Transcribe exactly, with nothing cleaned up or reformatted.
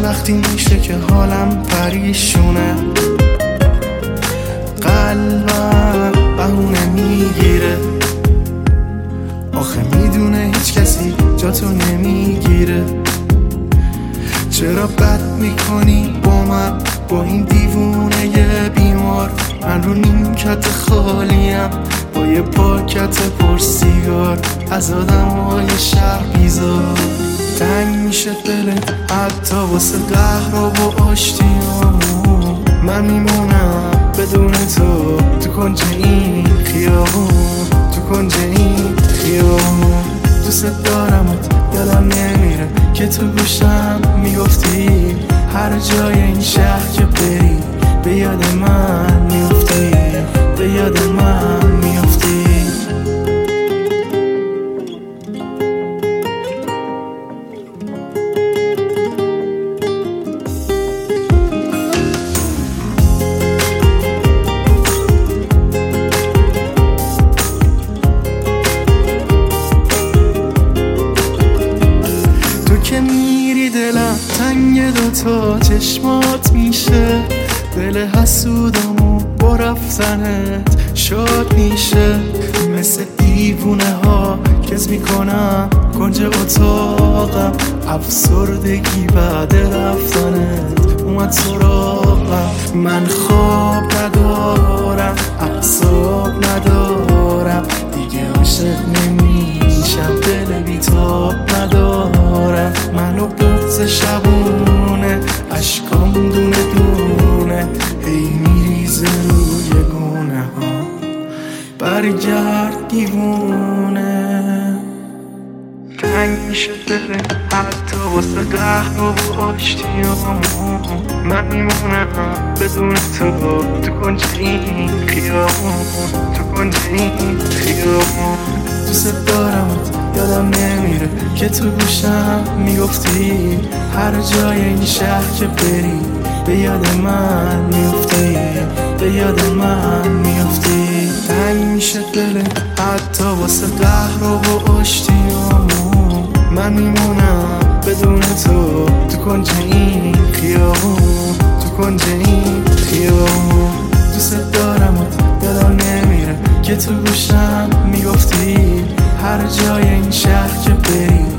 وقتی میشه که حالم پریشونه، قلبم بهونه میگیره. آخه میدونه هیچ کسی جاتو نمیگیره. چرا بد میکنی با من، با این دیوونه یه بیمار؟ من رو نیمکت خالیم با یه پاکت پر سیگار، از آدم های شهر بیزار. تنگ میشه دلت حتی واسه قهر و با آشتیامون. من میمونم بدون تو تو کنج این خیابون، تو کنج این خیابون. دوست دارمت دلم نمیره که تو گوشم میگفتی هر جای این شهر که بری به یاد من میفتی، به یاد من میفتی. که میری دلم تنگ دوتا چشمات میشه، دل حسودمو با رفتنت شاد میشه. مثل دیوونه ها کز میکنم کنج اتاقم، افسردگی بعد رفتنت اومد سراغم. من خواب ندارم، اعصاب ندارم، دیگه عاشق نمیشم، دل بیتاب ندارم. منو بغض شبونه، اشکام دونه دونه هی میریزه روی گونه ها. برگرد دیوونه. تنگ میشه دل حتی واسه قهر و آشتیامون. من میمونم بدون تو تو کنج این خیابون، تو کنج این خیابون. دوست دارمت یادم نمیره که تو گوشم میگفتی هر جای این شهر که بری به یاد من میفتی، به یاد من میفتی. تنگ میشه دلت حتی واسه قهر و با آشتیامون. من میمونم بدون تو تو کنج این خیابون، تو کنج این خیابون. دوست دارمت دلم نمیره که تو گوشم میگفتی هر جای این شهر که بری